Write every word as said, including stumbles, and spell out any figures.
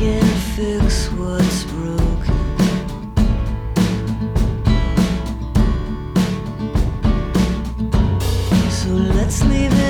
can't fix what's broken. So let's leave it